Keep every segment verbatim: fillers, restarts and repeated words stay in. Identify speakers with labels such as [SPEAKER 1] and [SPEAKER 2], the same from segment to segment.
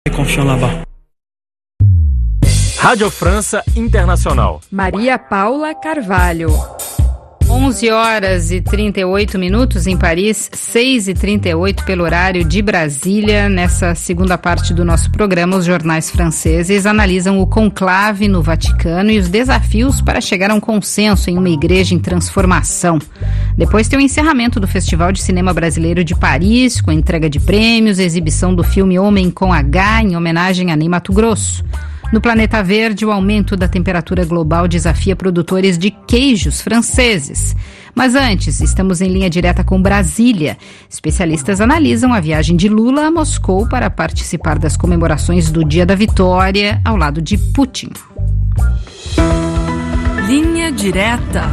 [SPEAKER 1] Confiant là-bas.
[SPEAKER 2] Rádio França Internacional.
[SPEAKER 3] Maria Paula Carvalho. onze horas e trinta e oito minutos em Paris, seis e trinta e oito pelo horário de Brasília. Nessa segunda parte do nosso programa, os jornais franceses analisam o conclave no Vaticano e os desafios para chegar a um consenso em uma igreja em transformação. Depois tem o encerramento do Festival de Cinema Brasileiro de Paris, com a entrega de prêmios e exibição do filme Homem com H, em homenagem a Ney Matogrosso. No planeta verde, o aumento da temperatura global desafia produtores de queijos franceses. Mas antes, estamos em linha direta com Brasília. Especialistas analisam a viagem de Lula a Moscou para participar das comemorações do Dia da Vitória ao lado de Putin.
[SPEAKER 4] Linha direta.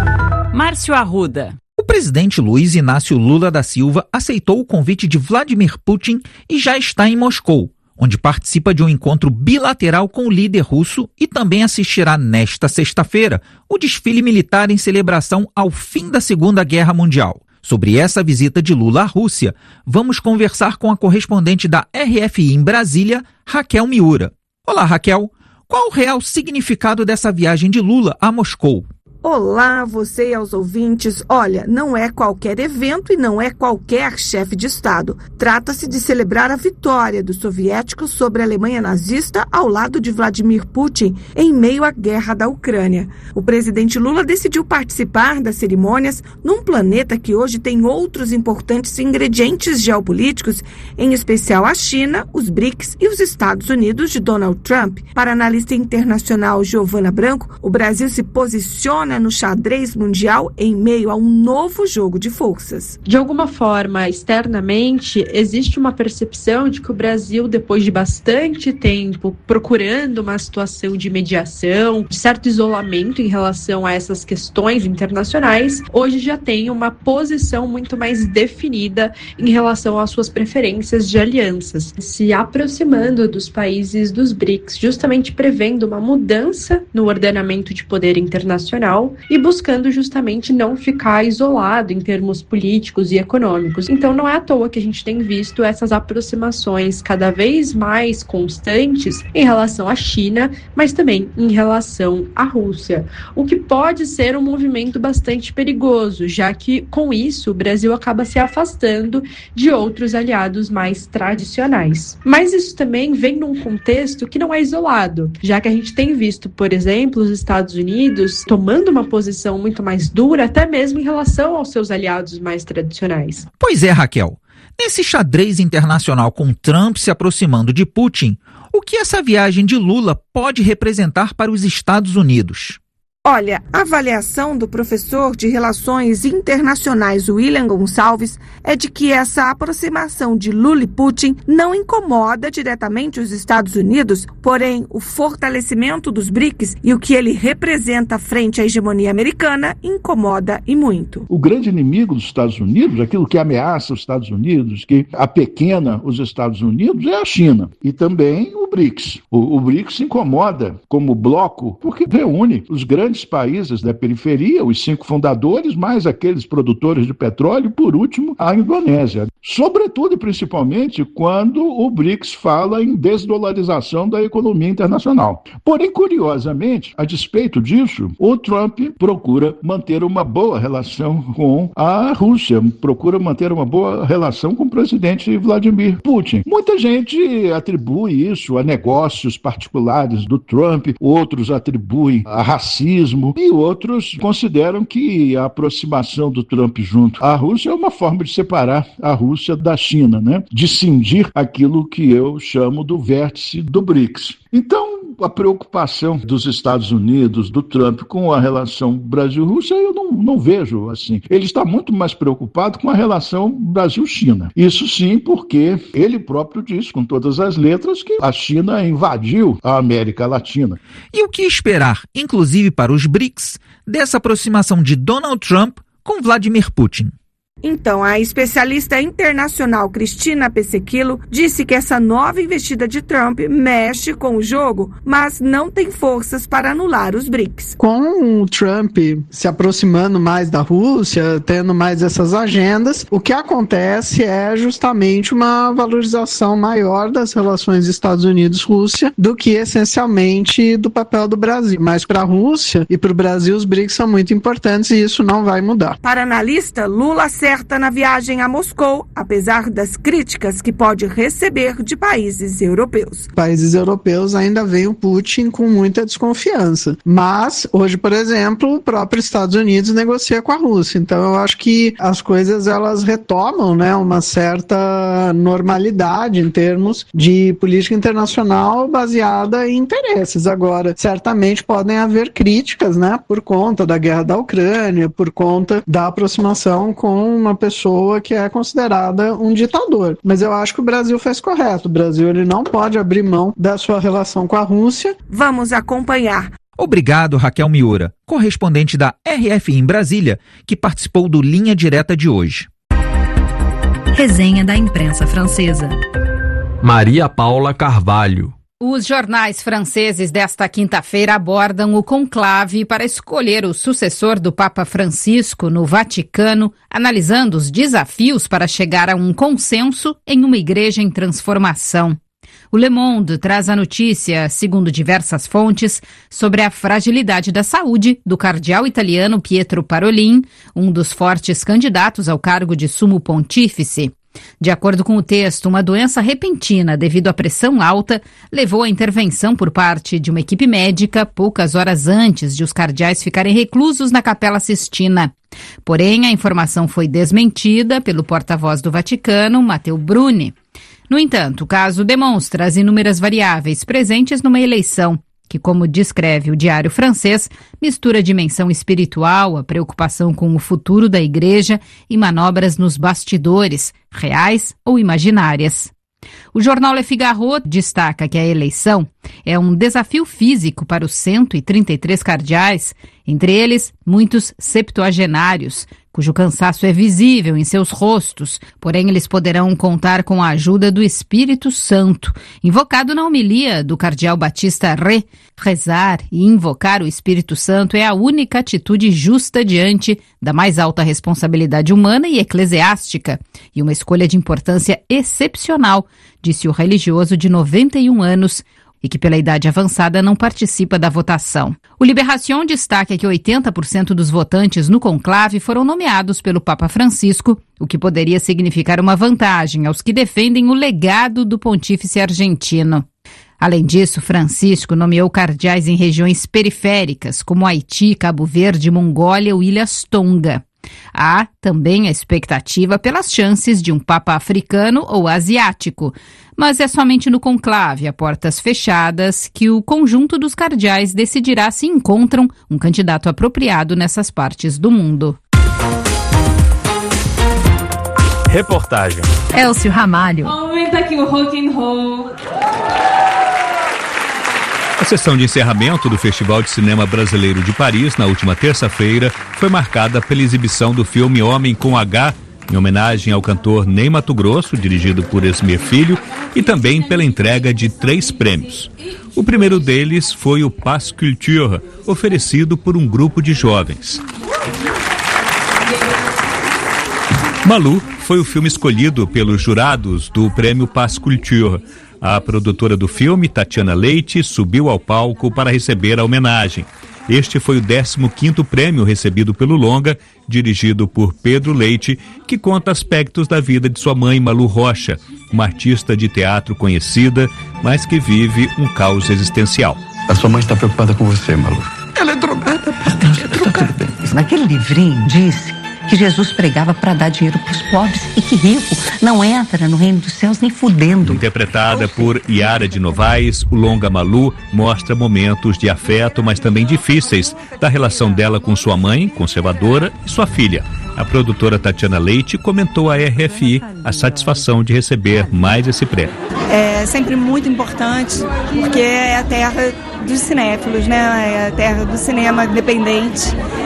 [SPEAKER 4] Márcio Arruda.
[SPEAKER 5] O presidente Luiz Inácio Lula da Silva aceitou o convite de Vladimir Putin e já está em Moscou, onde participa de um encontro bilateral com o líder russo e também assistirá nesta sexta-feira o desfile militar em celebração ao fim da Segunda Guerra Mundial. Sobre essa visita de Lula à Rússia, vamos conversar com a correspondente da R F I em Brasília, Raquel Miura. Olá, Raquel. Qual o real significado dessa viagem de Lula a Moscou?
[SPEAKER 6] Olá, você e aos ouvintes. Olha, não é qualquer evento e não é qualquer chefe de Estado. Trata-se de celebrar a vitória dos soviéticos sobre a Alemanha nazista ao lado de Vladimir Putin em meio à guerra da Ucrânia. O presidente Lula decidiu participar das cerimônias num planeta que hoje tem outros importantes ingredientes geopolíticos, em especial a China, os BRICS e os Estados Unidos de Donald Trump. Para a analista internacional Giovana Branco, o Brasil se posiciona no xadrez mundial em meio a um novo jogo de forças.
[SPEAKER 7] De alguma forma, externamente, existe uma percepção de que o Brasil, depois de bastante tempo procurando uma situação de mediação, de certo isolamento em relação a essas questões internacionais, hoje já tem uma posição muito mais definida em relação às suas preferências de alianças, se aproximando dos países dos BRICS, justamente prevendo uma mudança no ordenamento de poder internacional e buscando justamente não ficar isolado em termos políticos e econômicos. Então não é à toa que a gente tem visto essas aproximações cada vez mais constantes em relação à China, mas também em relação à Rússia, o que pode ser um movimento bastante perigoso, já que com isso o Brasil acaba se afastando de outros aliados mais tradicionais. Mas isso também vem num contexto que não é isolado, já que a gente tem visto, por exemplo, os Estados Unidos tomando uma posição muito mais dura, até mesmo em relação aos seus aliados mais tradicionais.
[SPEAKER 5] Pois é, Raquel. Nesse xadrez internacional com Trump se aproximando de Putin, o que essa viagem de Lula pode representar para os Estados Unidos?
[SPEAKER 6] Olha, a avaliação do professor de Relações Internacionais William Gonçalves é de que essa aproximação de Lula e Putin não incomoda diretamente os Estados Unidos, porém o fortalecimento dos BRICS e o que ele representa frente à hegemonia americana incomoda e muito.
[SPEAKER 8] O grande inimigo dos Estados Unidos, aquilo que ameaça os Estados Unidos, que apequena os Estados Unidos, é a China e também o BRICS. O, o BRICS incomoda como bloco porque reúne os grandes países da periferia, os cinco fundadores, mais aqueles produtores de petróleo, e por último, a Indonésia. Sobretudo e principalmente quando o BRICS fala em desdolarização da economia internacional. Porém, curiosamente, a despeito disso, o Trump procura manter uma boa relação com a Rússia, procura manter uma boa relação com o presidente Vladimir Putin. Muita gente atribui isso a negócios particulares do Trump, outros atribuem a racismo, e outros consideram que a aproximação do Trump junto à Rússia é uma forma de separar a Rússia da China, né? De cindir aquilo que eu chamo do vértice do BRICS. Então, a preocupação dos Estados Unidos, do Trump, com a relação Brasil-Rússia, eu não, não vejo assim. Ele está muito mais preocupado com a relação Brasil-China. Isso sim, porque ele próprio diz, com todas as letras, que a China invadiu a América Latina.
[SPEAKER 5] E o que esperar, inclusive para os BRICS, dessa aproximação de Donald Trump com Vladimir Putin?
[SPEAKER 6] Então, a especialista internacional Cristina Pesequilo disse que essa nova investida de Trump mexe com o jogo, mas não tem forças para anular os B R I C S.
[SPEAKER 1] Com o Trump se aproximando mais da Rússia, tendo mais essas agendas, o que acontece é justamente uma valorização maior das relações Estados Unidos-Rússia do que essencialmente do papel do Brasil. Mas para a Rússia e para o Brasil, os B R I C S são muito importantes e isso não vai mudar.
[SPEAKER 6] Para analista, Lula acerta na viagem a Moscou, apesar das críticas que pode receber de países europeus.
[SPEAKER 1] Países europeus ainda veem o Putin com muita desconfiança. Mas, hoje, por exemplo, o próprio Estados Unidos negocia com a Rússia. Então, eu acho que as coisas elas retomam, né, uma certa normalidade em termos de política internacional baseada em interesses. Agora, certamente podem haver críticas, né, por conta da guerra da Ucrânia, por conta da aproximação com uma pessoa que é considerada um ditador. Mas eu acho que o Brasil fez correto. O Brasil ele não pode abrir mão da sua relação com a Rússia.
[SPEAKER 6] Vamos acompanhar.
[SPEAKER 5] Obrigado, Raquel Miura, correspondente da R F I em Brasília, que participou do Linha Direta de hoje.
[SPEAKER 9] Resenha da imprensa francesa.
[SPEAKER 2] Maria Paula Carvalho.
[SPEAKER 3] Os jornais franceses desta quinta-feira abordam o conclave para escolher o sucessor do Papa Francisco no Vaticano, analisando os desafios para chegar a um consenso em uma igreja em transformação. O Le Monde traz a notícia, segundo diversas fontes, sobre a fragilidade da saúde do cardeal italiano Pietro Parolin, um dos fortes candidatos ao cargo de sumo pontífice. De acordo com o texto, uma doença repentina devido à pressão alta levou à intervenção por parte de uma equipe médica poucas horas antes de os cardeais ficarem reclusos na Capela Sistina. Porém, a informação foi desmentida pelo porta-voz do Vaticano, Matteo Bruni. No entanto, o caso demonstra as inúmeras variáveis presentes numa eleição que, como descreve o Diário Francês, mistura a dimensão espiritual, a preocupação com o futuro da igreja e manobras nos bastidores, reais ou imaginárias. O jornal Le Figaro destaca que a eleição é um desafio físico para os cento e trinta e três cardeais, entre eles muitos septuagenários, cujo cansaço é visível em seus rostos, porém eles poderão contar com a ajuda do Espírito Santo, invocado na homilia do cardeal Batista Ré. Rezar e invocar o Espírito Santo é a única atitude justa diante da mais alta responsabilidade humana e eclesiástica, e uma escolha de importância excepcional, disse o religioso de noventa e um anos, e que pela idade avançada não participa da votação. O Libération destaca que oitenta por cento dos votantes no conclave foram nomeados pelo Papa Francisco, o que poderia significar uma vantagem aos que defendem o legado do pontífice argentino. Além disso, Francisco nomeou cardeais em regiões periféricas, como Haiti, Cabo Verde, Mongólia ou Ilhas Tonga. Há também a expectativa pelas chances de um Papa africano ou asiático, mas é somente no conclave, a portas fechadas, que o conjunto dos cardeais decidirá se encontram um candidato apropriado nessas partes do mundo.
[SPEAKER 2] Reportagem.
[SPEAKER 9] Elcio Ramalho.
[SPEAKER 10] Aumenta aqui o rock and roll.
[SPEAKER 11] A sessão de encerramento do Festival de Cinema Brasileiro de Paris, na última terça-feira, foi marcada pela exibição do filme Homem com H, em homenagem ao cantor Ney Matogrosso, dirigido por Esmer Filho, e também pela entrega de três prêmios. O primeiro deles foi o Pass Culture, oferecido por um grupo de jovens. Malu foi o filme escolhido pelos jurados do prêmio Pass Culture. A produtora do filme, Tatiana Leite, subiu ao palco para receber a homenagem. Este foi o décimo quinto prêmio recebido pelo longa, dirigido por Pedro Leite, que conta aspectos da vida de sua mãe, Malu Rocha, uma artista de teatro conhecida, mas que vive um caos existencial.
[SPEAKER 12] A sua mãe está preocupada com você, Malu.
[SPEAKER 13] Ela é drogada, pastor, é drogada. Naquele livrinho disse que Jesus pregava para dar dinheiro para os pobres e que rico não entra no reino dos céus nem fudendo.
[SPEAKER 11] Interpretada por Yara de Novaes, o longa Malu mostra momentos de afeto, mas também difíceis, da relação dela com sua mãe, conservadora, e sua filha. A produtora Tatiana Leite comentou à R F I a satisfação de receber mais esse prêmio.
[SPEAKER 14] É sempre muito importante, porque é a terra dos cinéfilos, né? É a terra do cinema independente.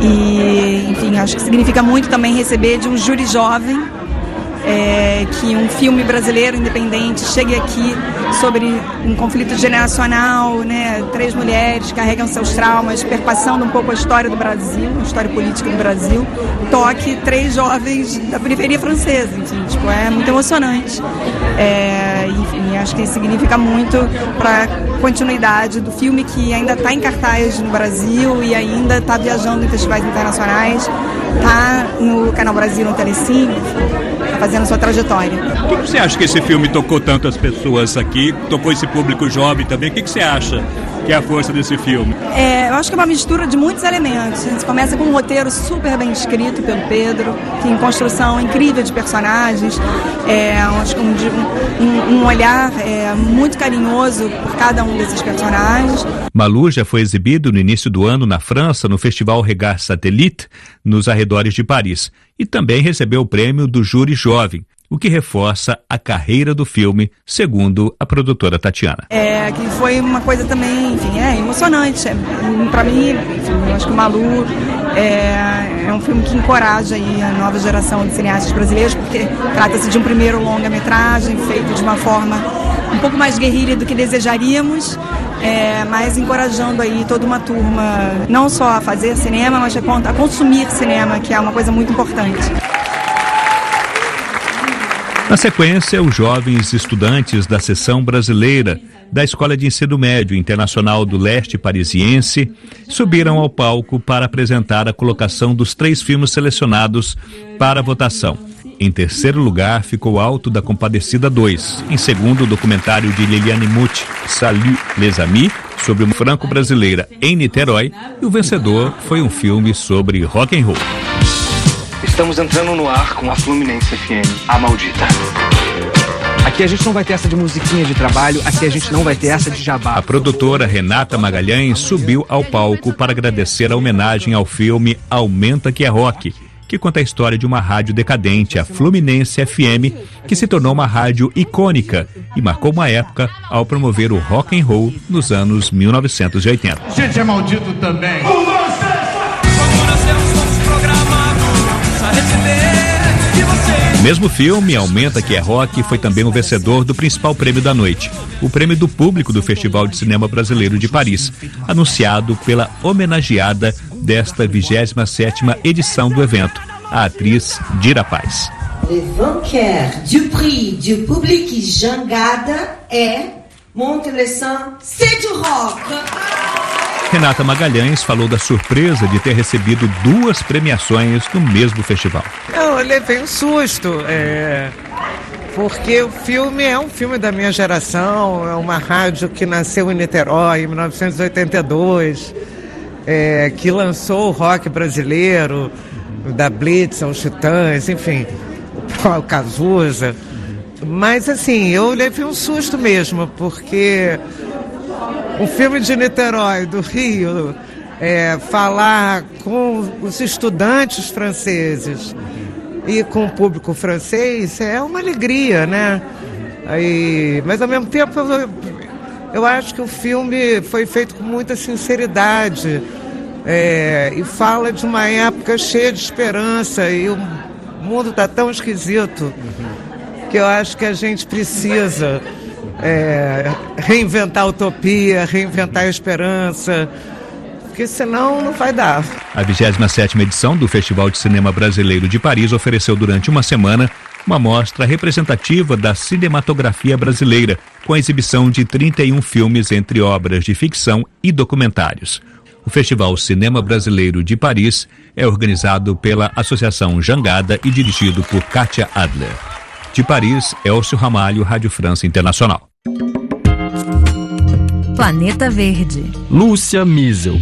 [SPEAKER 14] E, enfim, acho que significa muito também receber de um júri jovem, é, que um filme brasileiro independente chegue aqui sobre um conflito geracional, né? Três mulheres carregam seus traumas, perpassando um pouco a história do Brasil, a história política do Brasil, toque três jovens da periferia francesa, enfim, tipo, é muito emocionante. É, enfim, acho que significa muito para a continuidade do filme, que ainda está em cartaz no Brasil e ainda está viajando em festivais internacionais, está no Canal Brasil, no Telecine, fazendo sua trajetória.
[SPEAKER 11] Por que você acha que esse filme tocou tantas pessoas aqui, tocou esse público jovem também? O que você acha que é a força desse filme?
[SPEAKER 14] É, eu acho que é uma mistura de muitos elementos. A gente começa com um roteiro super bem escrito pelo Pedro, tem construção incrível de personagens, é, acho que um, um, um olhar é, muito carinhoso por cada um desses personagens.
[SPEAKER 11] Malou já foi exibido no início do ano na França, no Festival Regard Satellite, nos arredores de Paris, e também recebeu o prêmio do Júri Jovem, o que reforça a carreira do filme, segundo a produtora Tatiana.
[SPEAKER 14] É, que foi uma coisa também, enfim, é emocionante. É, para mim, enfim, eu acho que o Malou é, é um filme que encoraja aí a nova geração de cineastas brasileiros, porque trata-se de um primeiro longa-metragem feito de uma forma um pouco mais guerrilha do que desejaríamos, é, mas encorajando aí toda uma turma, não só a fazer cinema, mas a consumir cinema, que é uma coisa muito importante.
[SPEAKER 11] Na sequência, os jovens estudantes da seção brasileira da Escola de Ensino Médio Internacional do Leste Parisiense subiram ao palco para apresentar a colocação dos três filmes selecionados para votação. Em terceiro lugar ficou Alto da Compadecida dois. Em segundo, o documentário de Liliane Muti, Salut les Amis, sobre uma franco-brasileira em Niterói. E o vencedor foi um filme sobre rock and roll.
[SPEAKER 15] Estamos entrando no ar com a Fluminense F M, a maldita. Aqui a gente não vai ter essa de musiquinha de trabalho, aqui a gente não vai ter essa de jabá.
[SPEAKER 11] A produtora Renata Magalhães subiu ao palco para agradecer a homenagem ao filme Aumenta que é Rock, que conta a história de uma rádio decadente, a Fluminense F M, que se tornou uma rádio icônica e marcou uma época ao promover o rock and roll nos anos mil novecentos e oitenta.
[SPEAKER 16] A gente é maldito também.
[SPEAKER 11] O mesmo filme, Aumenta que é Rock, foi também o vencedor do principal prêmio da noite, o prêmio do público do Festival de Cinema Brasileiro de Paris, anunciado pela homenageada desta vigésima sétima edição do evento, a atriz Dira Paz.
[SPEAKER 17] Le vainqueur du prix du public Jangada é Montreux, c'est du rock.
[SPEAKER 11] Renata Magalhães falou da surpresa de ter recebido duas premiações no mesmo festival.
[SPEAKER 18] Eu levei um susto, é, porque o filme é um filme da minha geração, é uma rádio que nasceu em Niterói em mil novecentos e oitenta e dois, é, que lançou o rock brasileiro, da Blitz aos Titãs, enfim, o Cazuza. Mas assim, eu levei um susto mesmo, porque um filme de Niterói, do Rio, é, falar com os estudantes franceses e com o público francês é uma alegria, né? Aí, mas ao mesmo tempo eu, eu acho que o filme foi feito com muita sinceridade, é, e fala de uma época cheia de esperança, e o mundo está tão esquisito que eu acho que a gente precisa É, reinventar a utopia, reinventar a esperança, porque senão não vai dar.
[SPEAKER 11] A vigésima sétima edição do Festival de Cinema Brasileiro de Paris ofereceu durante uma semana uma mostra representativa da cinematografia brasileira, com a exibição de trinta e um filmes entre obras de ficção e documentários. O Festival Cinema Brasileiro de Paris é organizado pela Associação Jangada e dirigido por Kátia Adler. De Paris, Elcio Ramalho, Rádio França Internacional.
[SPEAKER 9] Planeta Verde.
[SPEAKER 2] Lúcia Miesel.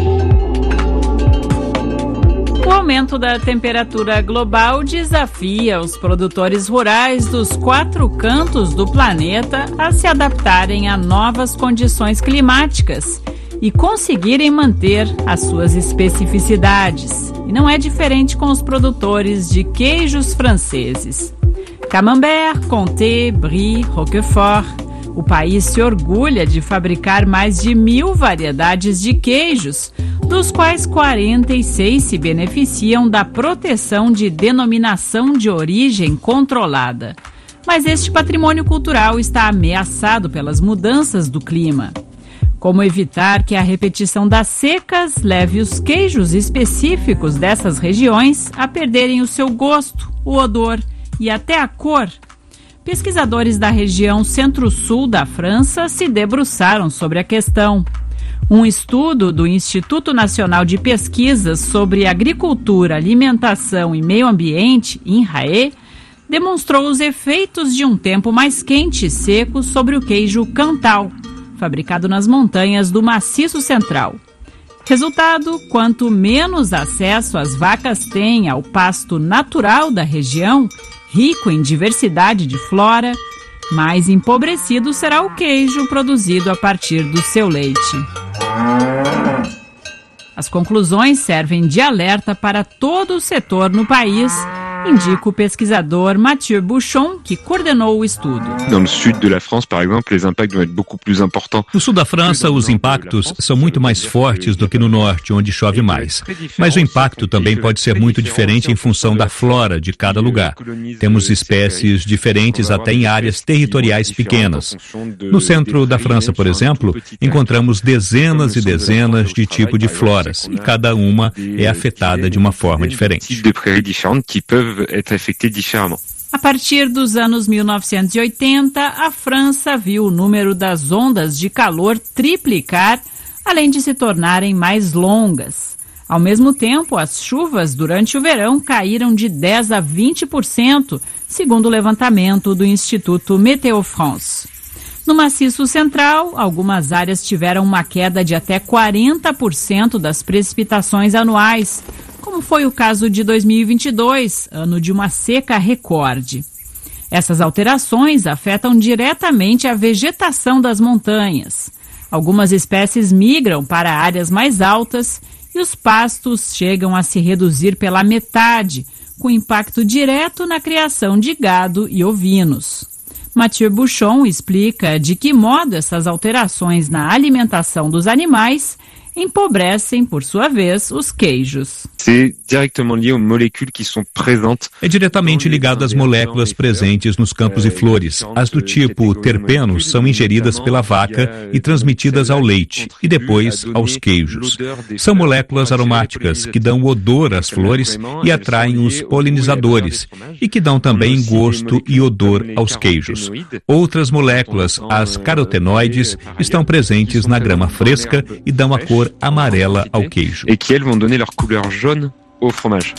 [SPEAKER 4] O aumento da temperatura global desafia os produtores rurais dos quatro cantos do planeta a se adaptarem a novas condições climáticas e conseguirem manter as suas especificidades. E não é diferente com os produtores de queijos franceses. Camembert, Comté, Brie, Roquefort. O país se orgulha de fabricar mais de mil variedades de queijos, dos quais quarenta e seis se beneficiam da proteção de denominação de origem controlada. Mas este patrimônio cultural está ameaçado pelas mudanças do clima. Como evitar que a repetição das secas leve os queijos específicos dessas regiões a perderem o seu gosto, o odor e até a cor? Pesquisadores da região centro-sul da França se debruçaram sobre a questão. Um estudo do Instituto Nacional de Pesquisas sobre Agricultura, Alimentação e Meio Ambiente, INRAE, demonstrou os efeitos de um tempo mais quente e seco sobre o queijo Cantal, fabricado nas montanhas do Maciço Central. Resultado, quanto menos acesso as vacas têm ao pasto natural da região, rico em diversidade de flora, mais empobrecido será o queijo produzido a partir do seu leite. As conclusões servem de alerta para todo o setor no país, indica o pesquisador Mathieu Bouchon, que coordenou o estudo.
[SPEAKER 16] No sul da França, por exemplo, os impactos vão ser muito mais importantes.
[SPEAKER 11] No sul da França, os impactos são muito mais fortes do que no norte, onde chove mais. Mas o impacto também pode ser muito diferente em função da flora de cada lugar. Temos espécies diferentes até em áreas territoriais pequenas. No centro da França, por exemplo, encontramos dezenas e dezenas de tipos de floras, e cada uma é afetada de uma forma diferente.
[SPEAKER 4] A partir dos anos mil novecentos e oitenta, a França viu o número das ondas de calor triplicar, além de se tornarem mais longas. Ao mesmo tempo, as chuvas durante o verão caíram de dez a vinte por cento, segundo o levantamento do Instituto Météo France. No Maciço Central, algumas áreas tiveram uma queda de até quarenta por cento das precipitações anuais, como foi o caso de dois mil e vinte e dois, ano de uma seca recorde. Essas alterações afetam diretamente a vegetação das montanhas. Algumas espécies migram para áreas mais altas e os pastos chegam a se reduzir pela metade, com impacto direto na criação de gado e ovinos. Mathieu Bouchon explica de que modo essas alterações na alimentação dos animais empobrecem, por sua vez, os queijos.
[SPEAKER 11] É diretamente ligado às moléculas presentes nos campos e flores. As do tipo terpenos são ingeridas pela vaca e transmitidas ao leite e depois aos queijos. São moléculas aromáticas que dão odor às flores e atraem os polinizadores e que dão também gosto e odor aos queijos. Outras moléculas, as carotenoides, estão presentes na grama fresca e dão a cor amarela ao queijo.
[SPEAKER 16] E que eles vão donner leur couleur jaune au fromage.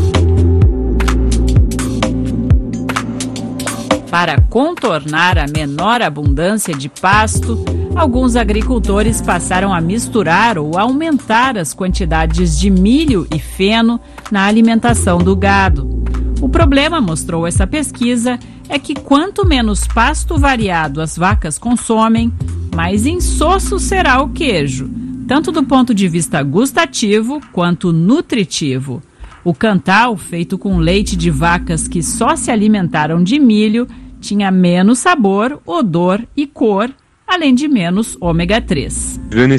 [SPEAKER 4] Para contornar a menor abundância de pasto, alguns agricultores passaram a misturar ou aumentar as quantidades de milho e feno na alimentação do gado. O problema, mostrou essa pesquisa, é que quanto menos pasto variado as vacas consomem, mais insosso será o queijo, tanto do ponto de vista gustativo quanto nutritivo. O Cantal, feito com leite de vacas que só se alimentaram de milho, tinha menos sabor, odor e cor, além de menos ômega três.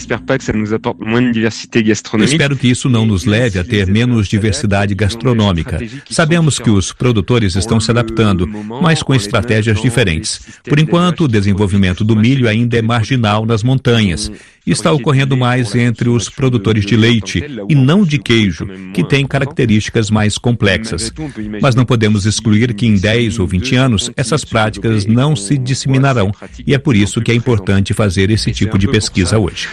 [SPEAKER 11] Espero que isso não nos leve a ter menos diversidade gastronômica. Sabemos que os produtores estão se adaptando, mas com estratégias diferentes. Por enquanto, o desenvolvimento do milho ainda é marginal nas montanhas. Está ocorrendo mais entre os produtores de leite e não de queijo, que têm características mais complexas. Mas não podemos excluir que em dez ou vinte anos essas práticas não se disseminarão, e é por isso que é importante fazer esse tipo de pesquisa hoje.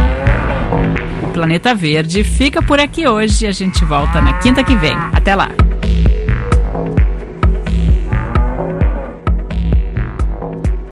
[SPEAKER 4] O Planeta Verde fica por aqui hoje e a gente volta na quinta que vem. Até lá!